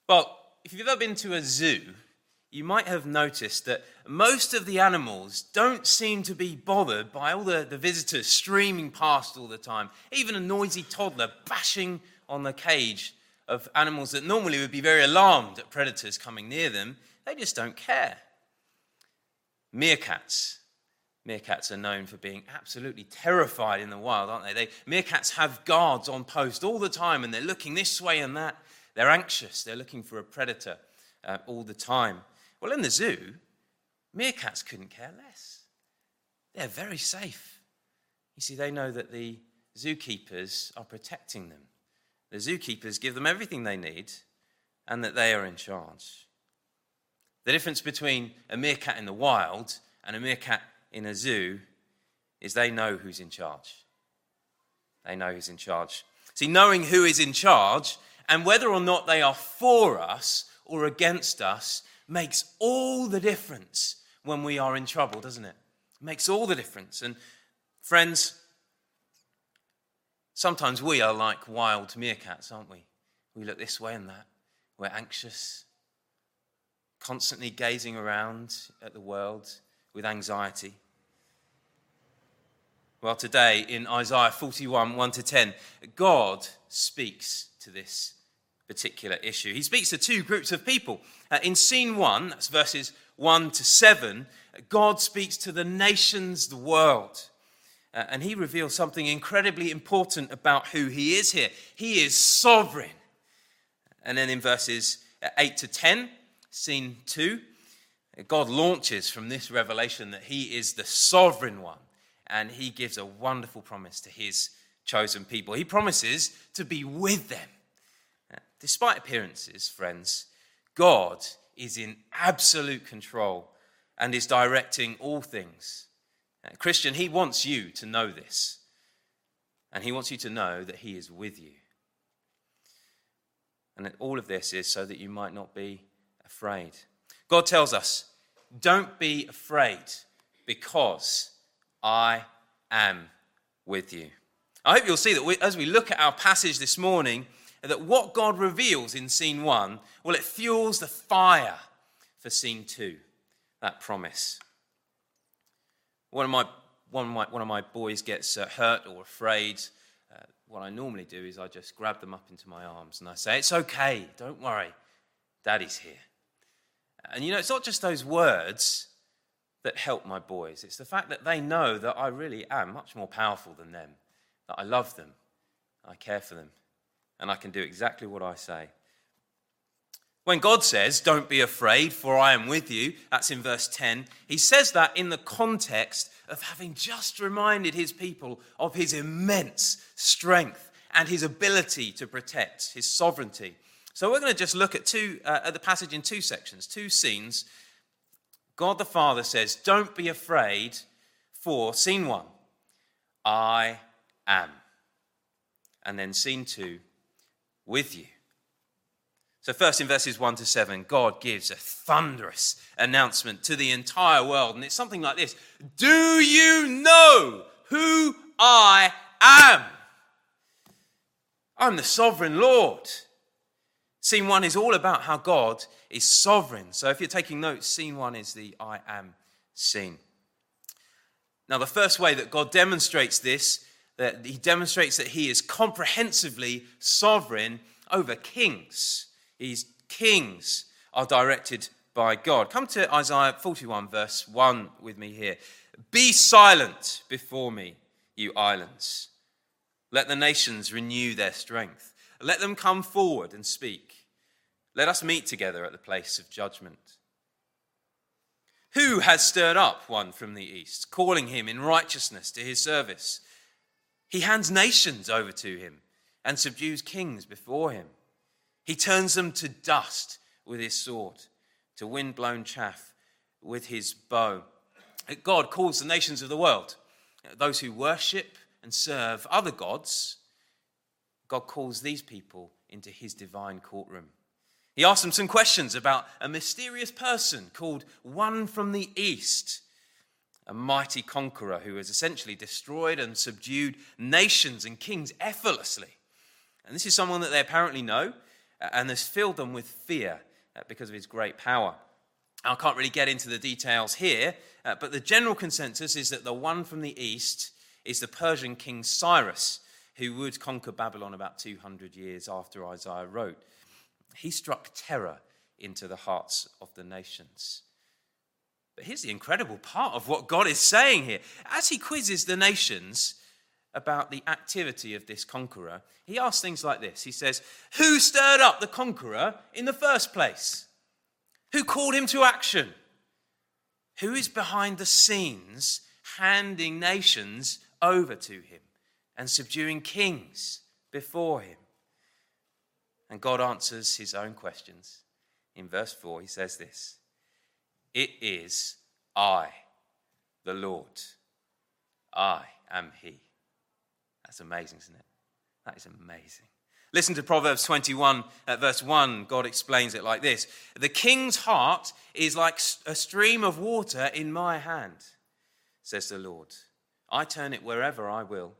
Well, if you've ever been to a zoo, you might have noticed that most of the animals don't seem to be bothered by all the visitors streaming past all the time. Even a noisy toddler bashing on the cage of animals that normally would be very alarmed at predators coming near them, they just don't care. Meerkats. Meerkats are known for being absolutely terrified in the wild, aren't they? Meerkats have guards on post all the time, and they're looking this way and that. They're anxious. They're looking for a predator all the time. Well, in the zoo, meerkats couldn't care less. They're very safe. You see, they know that the zookeepers are protecting them. The zookeepers give them everything they need, and that they are in charge. The difference between a meerkat in the wild and a meerkat in a zoo is they know who's in charge. They know who's in charge. See, knowing who is in charge and whether or not they are for us or against us makes all the difference when we are in trouble, doesn't it? It makes all the difference. And friends, sometimes we are like wild meerkats, aren't we? We look this way and that. We're anxious, constantly gazing around at the world with anxiety. Well, today in Isaiah 41, 1-10, God speaks to this particular issue. He speaks to two groups of people. In scene 1, that's verses 1-7, God speaks to the nations, the world. And he reveals something incredibly important about who he is here. He is sovereign. And then in verses 8-10, scene 2, God launches from this revelation that he is the sovereign one. And he gives a wonderful promise to his chosen people. He promises to be with them. Despite appearances, friends, God is in absolute control and is directing all things. Christian, he wants you to know this. And he wants you to know that he is with you. And that all of this is so that you might not be afraid. God tells us, don't be afraid because I am with you. I hope you'll see that as we look at our passage this morning, that what God reveals in scene 1, well, it fuels the fire for scene 2, that promise. One of my boys gets hurt or afraid. What I normally do is I just grab them up into my arms and I say, it's okay, don't worry, Daddy's here. And it's not just those words that help my boys. It's the fact that they know that I really am much more powerful than them, that I love them, I care for them, and I can do exactly what I say. When God says, don't be afraid, for I am with you, that's in verse 10, he says that in the context of having just reminded his people of his immense strength and his ability to protect, his sovereignty. So we're going to just look at the passage in two sections, two scenes. God the Father says, don't be afraid, for scene 1, I am. And then scene 2, with you. So first in verses 1-7, God gives a thunderous announcement to the entire world. And it's something like this. Do you know who I am? I'm the sovereign Lord. Scene 1 is all about how God is sovereign. So if you're taking notes, scene 1 is the I am scene. Now the first way that God demonstrates this, that he demonstrates that he is comprehensively sovereign over kings. Kings are directed by God. Come to Isaiah 41 verse 1 with me here. Be silent before me, you islands. Let the nations renew their strength. Let them come forward and speak. Let us meet together at the place of judgment. Who has stirred up one from the east, calling him in righteousness to his service? He hands nations over to him and subdues kings before him. He turns them to dust with his sword, to wind-blown chaff with his bow. God calls the nations of the world, those who worship and serve other gods, God calls these people into his divine courtroom. He asks them some questions about a mysterious person called One from the East, a mighty conqueror who has essentially destroyed and subdued nations and kings effortlessly. And this is someone that they apparently know. and has filled them with fear because of his great power. I can't really get into the details here, but the general consensus is that the one from the east is the Persian king Cyrus, who would conquer Babylon about 200 years after Isaiah wrote. He struck terror into the hearts of the nations. But here's the incredible part of what God is saying here. As he quizzes the nations about the activity of this conqueror, he asks things like this. He says, who stirred up the conqueror in the first place? Who called him to action? Who is behind the scenes handing nations over to him and subduing kings before him? And God answers his own questions. In verse 4, he says this, it is I, the Lord. I am he. That's amazing, isn't it? That is amazing. Listen to Proverbs 21 at verse 1. God explains it like this. The king's heart is like a stream of water in my hand, says the Lord. I turn it wherever I will.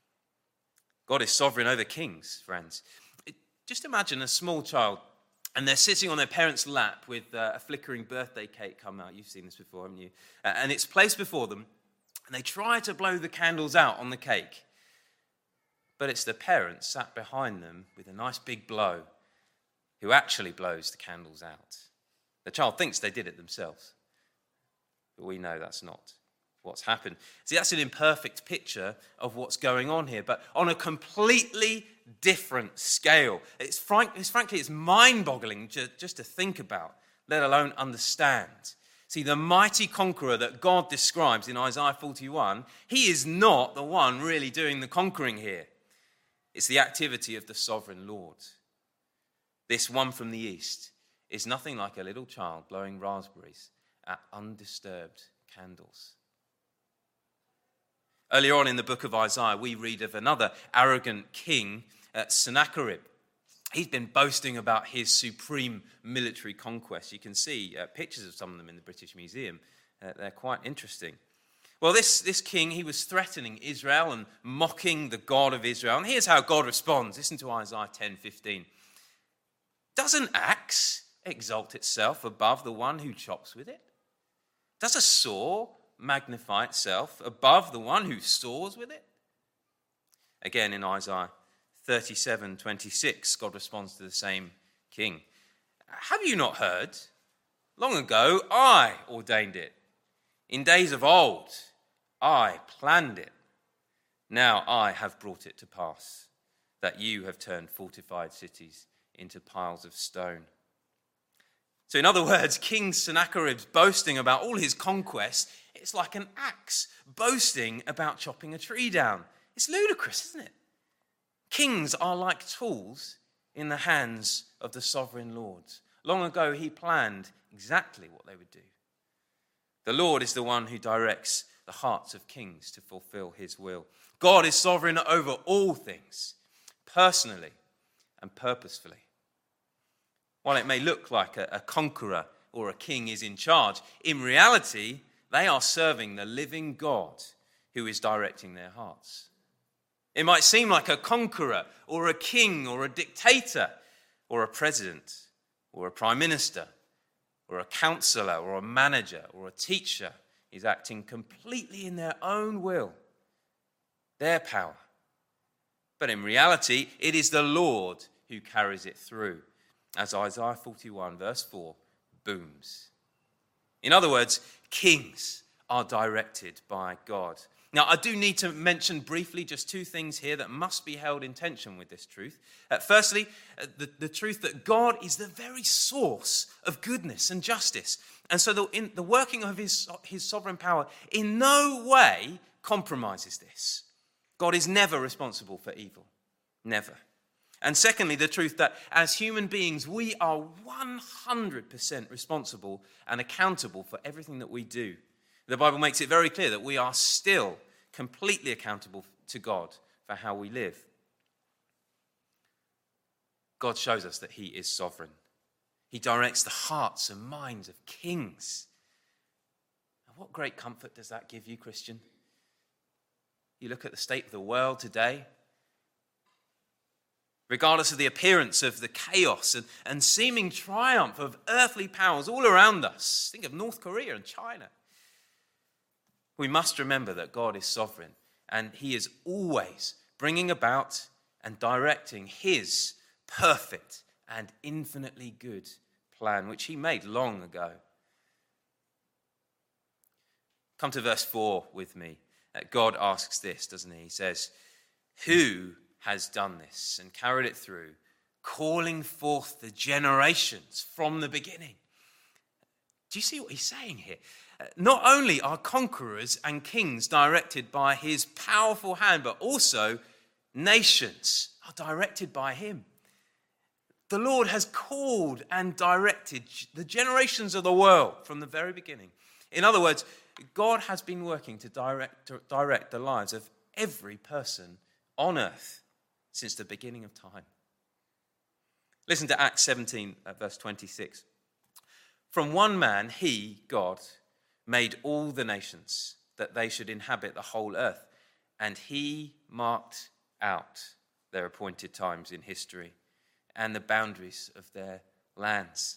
God is sovereign over kings, friends. Just imagine a small child and they're sitting on their parents' lap with a flickering birthday cake come out. You've seen this before, haven't you? And it's placed before them, and they try to blow the candles out on the cake. But it's the parent sat behind them with a nice big blow who actually blows the candles out. The child thinks they did it themselves, but we know that's not what's happened. See, that's an imperfect picture of what's going on here, but on a completely different scale. It's mind-boggling just to think about, let alone understand. See, the mighty conqueror that God describes in Isaiah 41, he is not the one really doing the conquering here. It's the activity of the sovereign Lord. This one from the east is nothing like a little child blowing raspberries at undisturbed candles. Earlier on in the book of Isaiah, we read of another arrogant king, Sennacherib. He's been boasting about his supreme military conquest. You can see pictures of some of them in the British Museum. They're quite interesting. Well, this king, he was threatening Israel and mocking the God of Israel. And here's how God responds. Listen to Isaiah 10:15. Does an axe exalt itself above the one who chops with it? Does a saw magnify itself above the one who saws with it? Again, in Isaiah 37:26, God responds to the same king. Have you not heard? Long ago, I ordained it. In days of old, I planned it. Now I have brought it to pass, that you have turned fortified cities into piles of stone. So in other words, King Sennacherib's boasting about all his conquests, it's like an axe boasting about chopping a tree down. It's ludicrous, isn't it? Kings are like tools in the hands of the sovereign Lord. Long ago, he planned exactly what they would do. The Lord is the one who directs the hearts of kings to fulfill his will. God is sovereign over all things, personally and purposefully. While it may look like a conqueror or a king is in charge, in reality, they are serving the living God who is directing their hearts. It might seem like a conqueror or a king or a dictator or a president or a prime minister or a counselor or a manager or a teacher is acting completely in their own will, their power. But in reality, it is the Lord who carries it through, as Isaiah 41 verse 4 booms. In other words, kings are directed by God. Now, I do need to mention briefly just two things here that must be held in tension with this truth. Firstly, the truth that God is the very source of goodness and justice. And so the working of his sovereign power in no way compromises this. God is never responsible for evil. Never. And secondly, the truth that as human beings, we are 100% responsible and accountable for everything that we do. The Bible makes it very clear that we are still completely accountable to God for how we live. God shows us that he is sovereign. He directs the hearts and minds of kings. And what great comfort does that give you, Christian? You look at the state of the world today, regardless of the appearance of the chaos and seeming triumph of earthly powers all around us. Think of North Korea and China. We must remember that God is sovereign, and he is always bringing about and directing his perfect and infinitely good plan, which he made long ago. Come to verse 4 with me. God asks this, doesn't he? He says, "Who has done this and carried it through, calling forth the generations from the beginning?" Do you see what he's saying here? Not only are conquerors and kings directed by his powerful hand, but also nations are directed by him. The Lord has called and directed the generations of the world from the very beginning. In other words, God has been working to direct the lives of every person on earth since the beginning of time. Listen to Acts 17, verse 26. "From one man, he, God, made all the nations, that they should inhabit the whole earth. And he marked out their appointed times in history and the boundaries of their lands."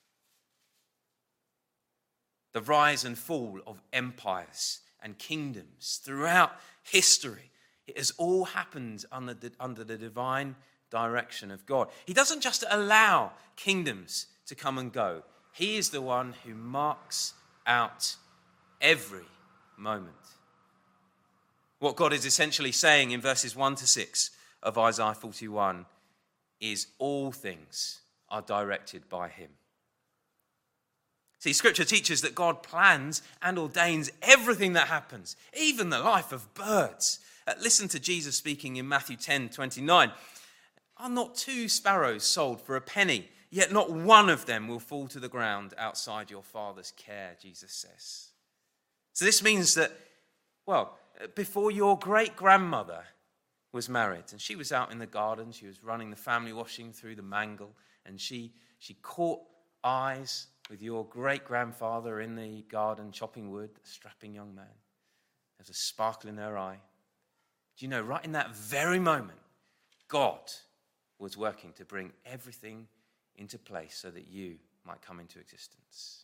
The rise and fall of empires and kingdoms throughout history, it has all happened under the divine direction of God. He doesn't just allow kingdoms to come and go. He is the one who marks out every moment. What God is essentially saying in verses 1 to 6 of Isaiah 41 is all things are directed by him. See, Scripture teaches that God plans and ordains everything that happens, even the life of birds. Listen to Jesus speaking in Matthew 10:29. "Are not 2 sparrows sold for a penny? Yet not one of them will fall to the ground outside your Father's care," Jesus says. So this means that, before your great-grandmother was married, and she was out in the garden, she was running the family washing through the mangle, and she caught eyes with your great-grandfather in the garden chopping wood, a strapping young man. There's a sparkle in her eye. Do you know, right in that very moment, God was working to bring everything into place so that you might come into existence.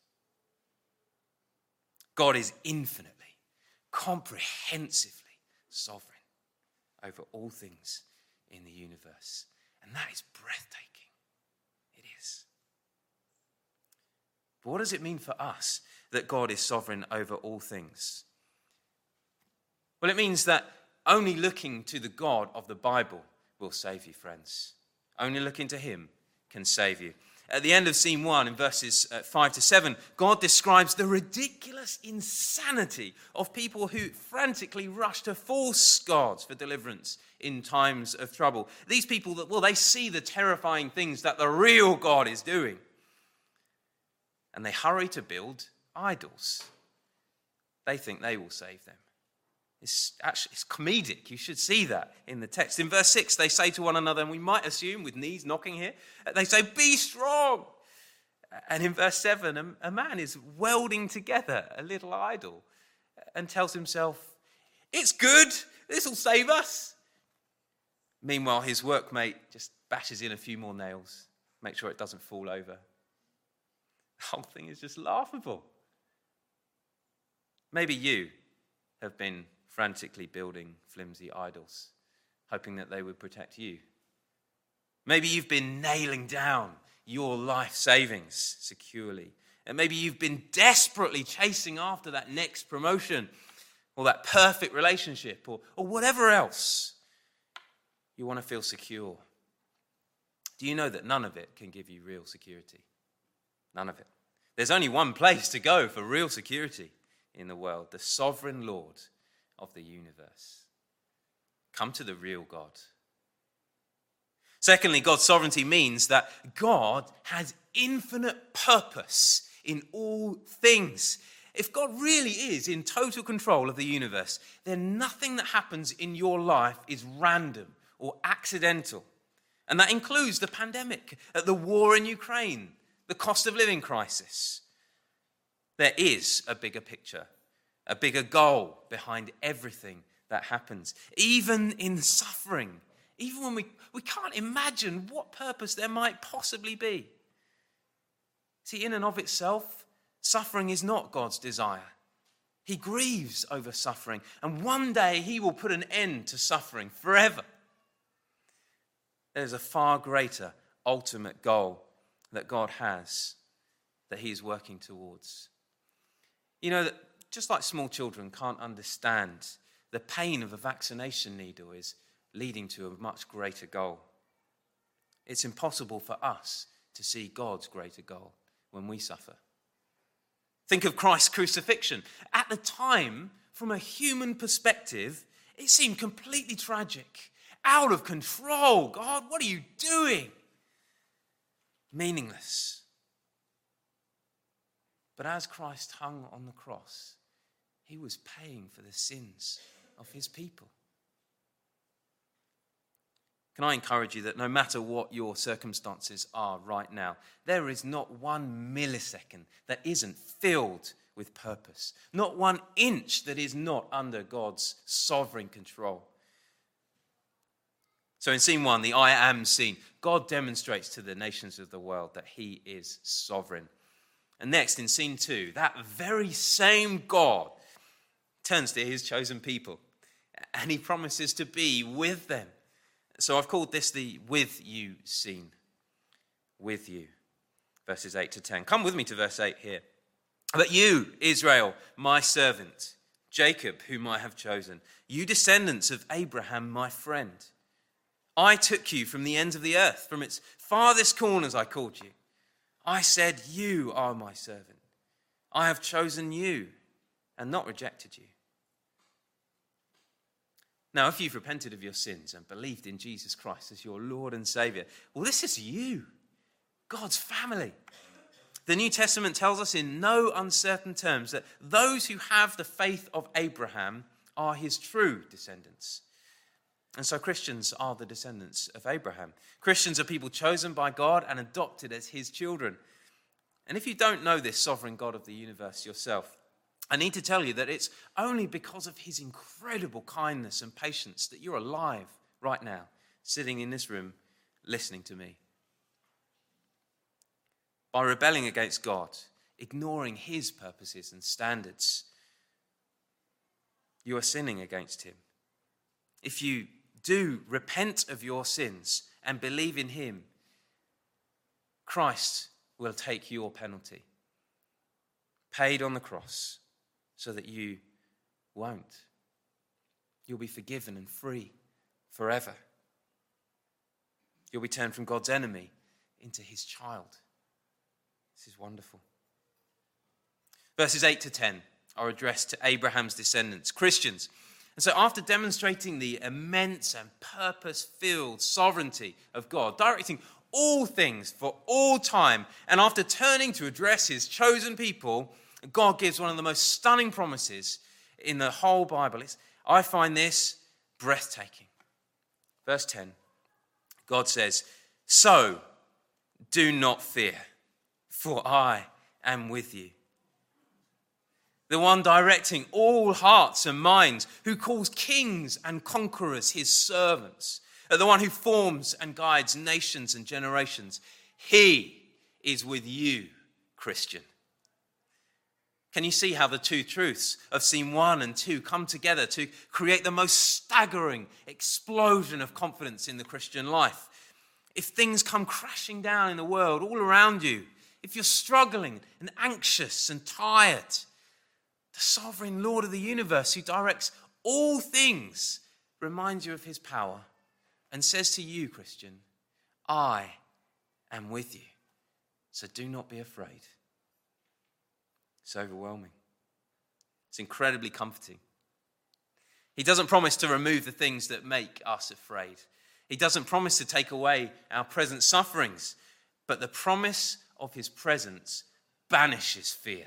God is infinitely, comprehensively sovereign over all things in the universe. And that is breathtaking. It is. But what does it mean for us that God is sovereign over all things? Well, it means that only looking to the God of the Bible will save you, friends. Only looking to him can save you. At the end of scene 1, in verses 5 to 7, God describes the ridiculous insanity of people who frantically rush to false gods for deliverance in times of trouble. These people they see the terrifying things that the real God is doing, and they hurry to build idols. They think they will save them. It's comedic. You should see that in the text. In verse 6, they say to one another, and we might assume with knees knocking here, they say, "Be strong." And in verse 7, a man is welding together a little idol and tells himself, "It's good. This will save us." Meanwhile, his workmate just bashes in a few more nails, make sure it doesn't fall over. The whole thing is just laughable. Maybe you have been frantically building flimsy idols, hoping that they would protect you. Maybe you've been nailing down your life savings securely. And maybe you've been desperately chasing after that next promotion or that perfect relationship or whatever else you want to feel secure. Do you know that none of it can give you real security? None of it. There's only one place to go for real security in the world, the sovereign Lord of the universe. Come to the real God. Secondly, God's sovereignty means that God has infinite purpose in all things. If God really is in total control of the universe, then nothing that happens in your life is random or accidental. And that includes the pandemic, the war in Ukraine, the cost of living crisis. There is a bigger picture, a bigger goal behind everything that happens. Even in suffering, even when we can't imagine what purpose there might possibly be. See, in and of itself, suffering is not God's desire. He grieves over suffering, and one day he will put an end to suffering forever. There's a far greater ultimate goal that God has that he is working towards. You know, that just like small children can't understand the pain of a vaccination needle is leading to a much greater goal. It's impossible for us to see God's greater goal when we suffer. Think of Christ's crucifixion. At the time, from a human perspective, it seemed completely tragic, out of control. God, what are you doing? Meaningless. But as Christ hung on the cross, he was paying for the sins of his people. Can I encourage you that no matter what your circumstances are right now, there is not 1 millisecond that isn't filled with purpose. Not 1 inch that is not under God's sovereign control. So in scene 1, the I am scene, God demonstrates to the nations of the world that he is sovereign. And next, in scene 2, that very same God turns to his chosen people and he promises to be with them. So I've called this the with you scene. With you. Verses 8 to 10. Come with me to verse 8 here. But you, Israel, my servant, Jacob, whom I have chosen, you descendants of Abraham, my friend. I took you from the ends of the earth, from its farthest corners I called you. I said, you are my servant. I have chosen you and not rejected you. Now, if you've repented of your sins and believed in Jesus Christ as your Lord and Savior, well, this is you, God's family. The New Testament tells us in no uncertain terms that those who have the faith of Abraham are his true descendants. And so Christians are the descendants of Abraham. Christians are people chosen by God and adopted as his children. And if you don't know this sovereign God of the universe yourself, I need to tell you that it's only because of his incredible kindness and patience that you're alive right now, sitting in this room, listening to me. By rebelling against God, ignoring his purposes and standards, you are sinning against him. If you do repent of your sins and believe in him, Christ will take your penalty, paid on the cross, so that you won't. You'll be forgiven and free forever. You'll be turned from God's enemy into his child. This is wonderful. Verses 8 to 10 are addressed to Abraham's descendants, Christians. And so after demonstrating the immense and purpose-filled sovereignty of God, directing all things for all time, and after turning to address his chosen people, God gives one of the most stunning promises in the whole Bible. I find this breathtaking. Verse 10, God says, so do not fear, for I am with you. The one directing all hearts and minds, who calls kings and conquerors his servants, the one who forms and guides nations and generations. He is with you, Christian. Can you see how the two truths of scene 1 and 2 come together to create the most staggering explosion of confidence in the Christian life? If things come crashing down in the world all around you, if you're struggling and anxious and tired, the sovereign Lord of the universe who directs all things reminds you of his power and says to you, Christian, I am with you, so do not be afraid. It's overwhelming. It's incredibly comforting. He doesn't promise to remove the things that make us afraid. He doesn't promise to take away our present sufferings, but the promise of his presence banishes fear.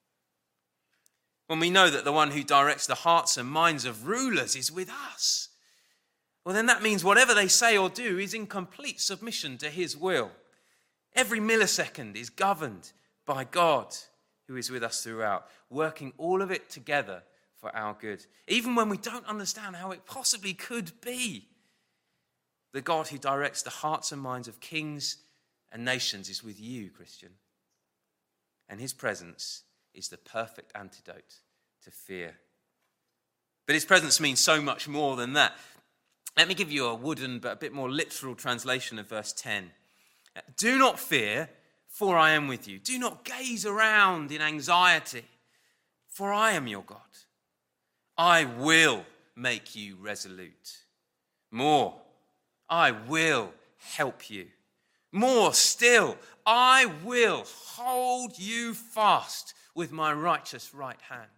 When we know that the one who directs the hearts and minds of rulers is with us, well, then that means whatever they say or do is in complete submission to his will. Every millisecond is governed by God, who is with us throughout, working all of it together for our good. Even when we don't understand how it possibly could be, The God who directs the hearts and minds of kings and nations is with you, Christian. And his presence is the perfect antidote to fear. But his presence means so much more than that. Let me give you a wooden but a bit more literal translation of verse 10. Do not fear, for I am with you. Do not gaze around in anxiety, for I am your God. I will make you resolute. More, I will help you. More still, I will hold you fast with my righteous right hand.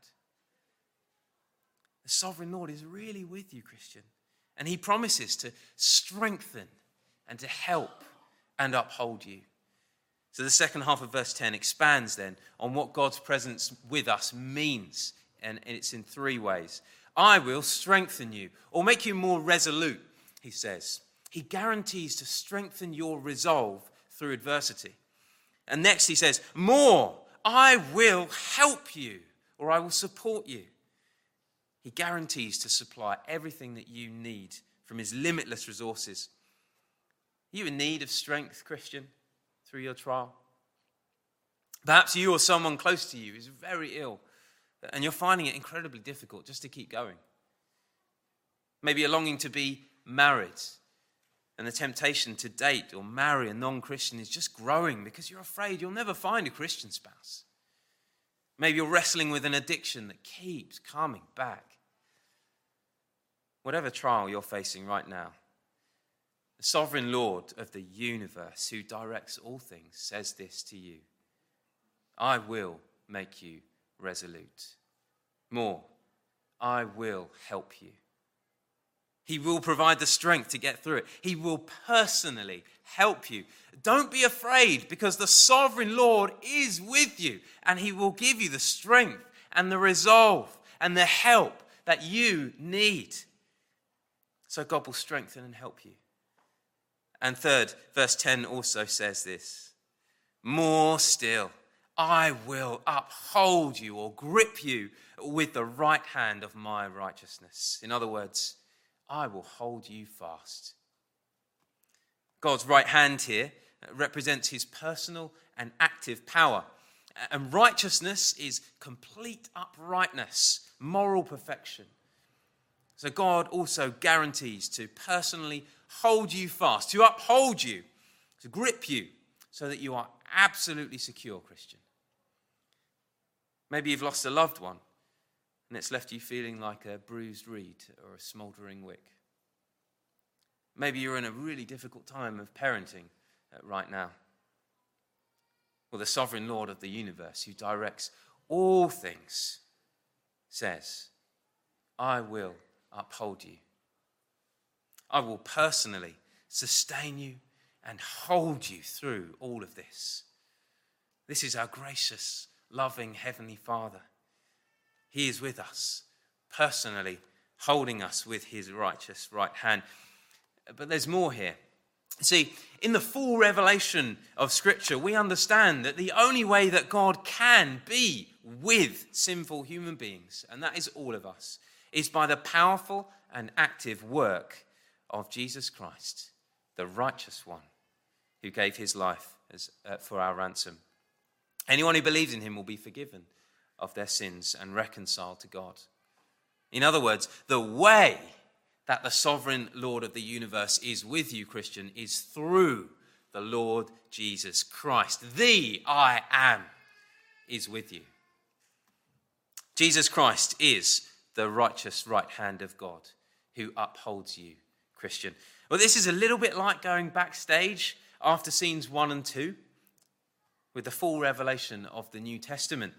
The sovereign Lord is really with you, Christian, and he promises to strengthen and to help and uphold you. So the second half of verse 10 expands then on what God's presence with us means, and it's in three ways. I will strengthen you, or make you more resolute, he says. He guarantees to strengthen your resolve through adversity. And next he says, more, I will help you, or I will support you. He guarantees to supply everything that you need from his limitless resources. Are you in need of strength, Christian, through your trial? Perhaps you or someone close to you is very ill, and you're finding it incredibly difficult just to keep going. Maybe you're longing to be married, and the temptation to date or marry a non-Christian is just growing because you're afraid you'll never find a Christian spouse. Maybe you're wrestling with an addiction that keeps coming back. Whatever trial you're facing right now, the sovereign Lord of the universe who directs all things says this to you: I will make you resolute. More, I will help you. He will provide the strength to get through it. He will personally help you. Don't be afraid, because the sovereign Lord is with you, and he will give you the strength and the resolve and the help that you need. So God will strengthen and help you. And third, verse 10 also says this: more still, I will uphold you or grip you with the right hand of my righteousness. In other words, I will hold you fast. God's right hand here represents his personal and active power. And righteousness is complete uprightness, moral perfection. So God also guarantees to personally hold you fast, to uphold you, to grip you, so that you are absolutely secure, Christian. Maybe you've lost a loved one, and it's left you feeling like a bruised reed or a smouldering wick. Maybe you're in a really difficult time of parenting right now. Well, the sovereign Lord of the universe, who directs all things, says, I will uphold you. I will personally sustain you and hold you through all of this. This is our gracious, loving Heavenly Father. He is with us, personally holding us with his righteous right hand. But there's more here. See, in the full revelation of Scripture, we understand that the only way that God can be with sinful human beings, and that is all of us, is by the powerful and active work of Jesus Christ, the righteous one, who gave his life for our ransom. Anyone who believes in him will be forgiven of their sins and reconciled to God. In other words, the way that the sovereign Lord of the universe is with you, Christian, is through the Lord Jesus Christ. The I Am is with you. Jesus Christ is the righteous right hand of God who upholds you, Christian. Well, this is a little bit like going backstage after scenes 1 and 2 with the full revelation of the New Testament.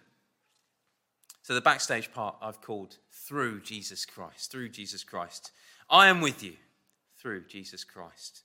So the backstage part I've called Through Jesus Christ. Through Jesus Christ. I am with you through Jesus Christ.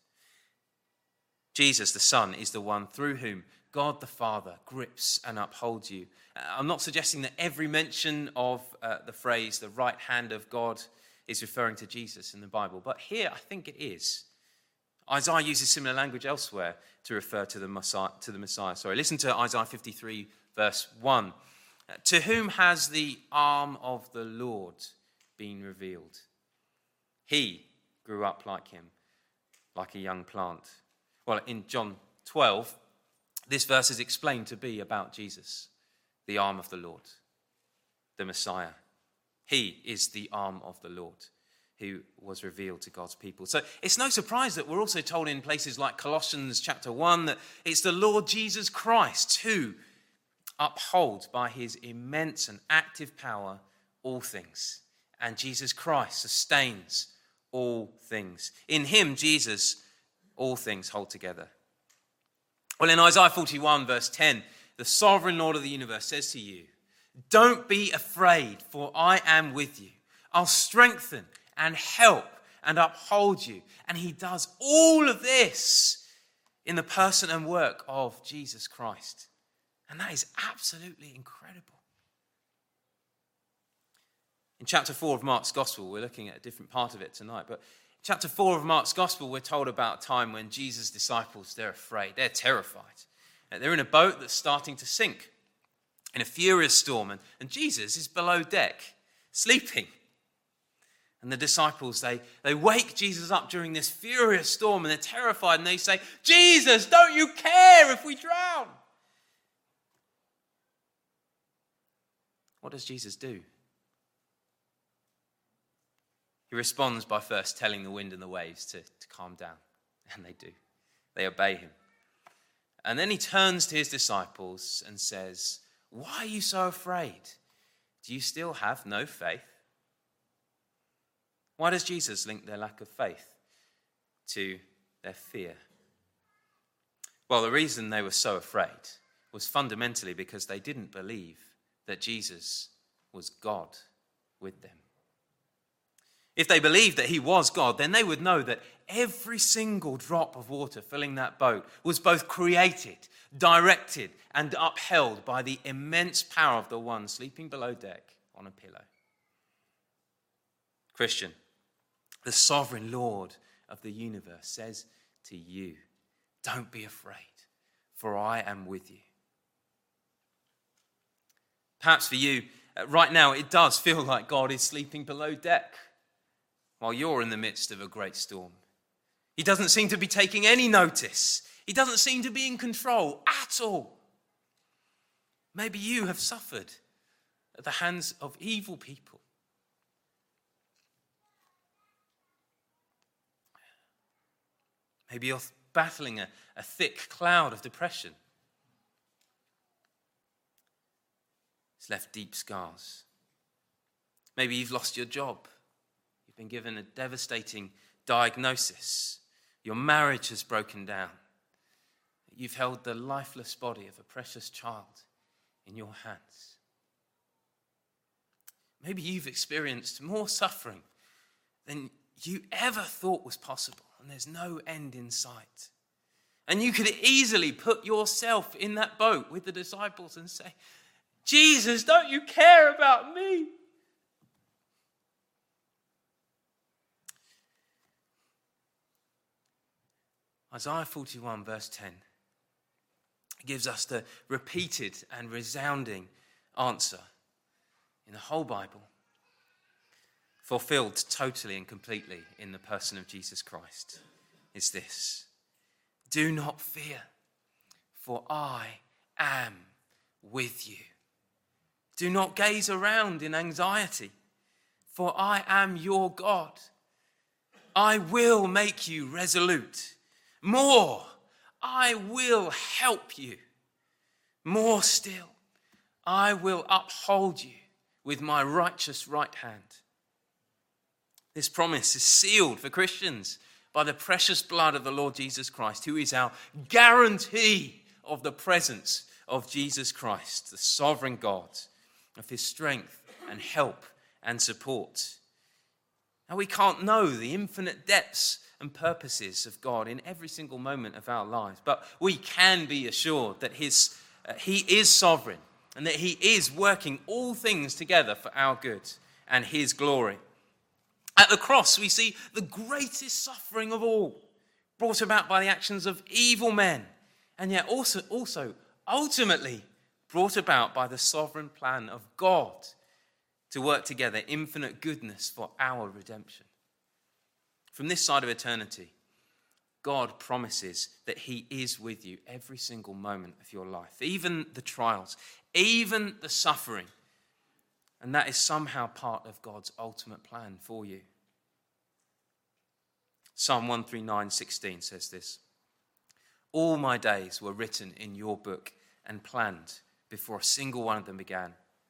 Jesus, the Son, is the one through whom God the Father grips and upholds you. I'm not suggesting that every mention of the phrase, the right hand of God, is referring to Jesus in the Bible, but here I think it is. Isaiah uses similar language elsewhere to refer to the Messiah. Listen to Isaiah 53, verse 1. To whom has the arm of the Lord been revealed? He grew up like him, like a young plant. Well, in John 12, this verse is explained to be about Jesus, the arm of the Lord, the Messiah. He is the arm of the Lord who was revealed to God's people. So it's no surprise that we're also told in places like Colossians chapter 1 that it's the Lord Jesus Christ who upholds by his immense and active power all things. And Jesus Christ sustains all things. In him, Jesus, all things hold together. Well, in Isaiah 41 verse 10, the sovereign Lord of the universe says to you, don't be afraid, for I am with you. I'll strengthen and help and uphold you. And he does all of this in the person and work of Jesus Christ. And that is absolutely incredible. In chapter 4 of Mark's Gospel, we're looking at a different part of it tonight, but in chapter 4 of Mark's Gospel, we're told about a time when Jesus' disciples, they're afraid, they're terrified. They're in a boat that's starting to sink in a furious storm, and Jesus is below deck, sleeping. And the disciples, they wake Jesus up during this furious storm, and they're terrified, and they say, Jesus, don't you care if we drown? What does Jesus do? He responds by first telling the wind and the waves to calm down. And they do. They obey him. And then he turns to his disciples and says, why are you so afraid? Do you still have no faith? Why does Jesus link their lack of faith to their fear? Well, the reason they were so afraid was fundamentally because they didn't believe that Jesus was God with them. If they believed that he was God, then they would know that every single drop of water filling that boat was both created, directed, and upheld by the immense power of the one sleeping below deck on a pillow. Christian, the sovereign Lord of the universe says to you, don't be afraid, for I am with you. Perhaps for you, right now, it does feel like God is sleeping below deck while you're in the midst of a great storm. He doesn't seem to be taking any notice. He doesn't seem to be in control at all. Maybe you have suffered at the hands of evil people. Maybe you're battling a thick cloud of depression. It's left deep scars. Maybe you've lost your job. You've been given a devastating diagnosis. Your marriage has broken down. You've held the lifeless body of a precious child in your hands. Maybe you've experienced more suffering than you ever thought was possible, and there's no end in sight. And you could easily put yourself in that boat with the disciples and say, Jesus, don't you care about me? Isaiah 41 verse 10 gives us the repeated and resounding answer in the whole Bible, fulfilled totally and completely in the person of Jesus Christ. It's this: do not fear, for I am with you. Do not gaze around in anxiety, for I am your God. I will make you resolute. More, I will help you. More still, I will uphold you with my righteous right hand. This promise is sealed for Christians by the precious blood of the Lord Jesus Christ, who is our guarantee of the presence of Jesus Christ, the sovereign God, of his strength and help and support. Now, we can't know the infinite depths and purposes of God in every single moment of our lives, but we can be assured that he is sovereign and that he is working all things together for our good and his glory. At the cross, we see the greatest suffering of all, brought about by the actions of evil men, and yet also ultimately brought about by the sovereign plan of God to work together infinite goodness for our redemption. From this side of eternity, God promises that he is with you every single moment of your life, even the trials, even the suffering. And that is somehow part of God's ultimate plan for you. Psalm 139:16 says this: all my days were written in your book and planned before a single one of them began.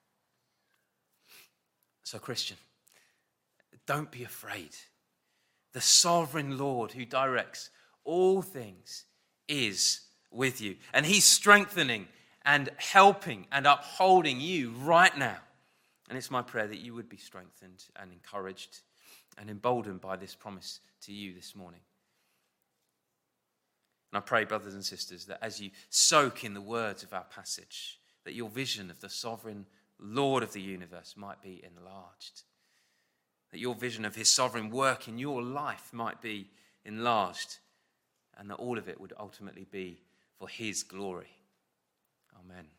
So, Christian, don't be afraid. The sovereign Lord who directs all things is with you. And he's strengthening and helping and upholding you right now. And it's my prayer that you would be strengthened and encouraged and emboldened by this promise to you this morning. And I pray, brothers and sisters, that as you soak in the words of our passage, that your vision of the sovereign Lord of the universe might be enlarged. That your vision of his sovereign work in your life might be enlarged. And that all of it would ultimately be for his glory. Amen.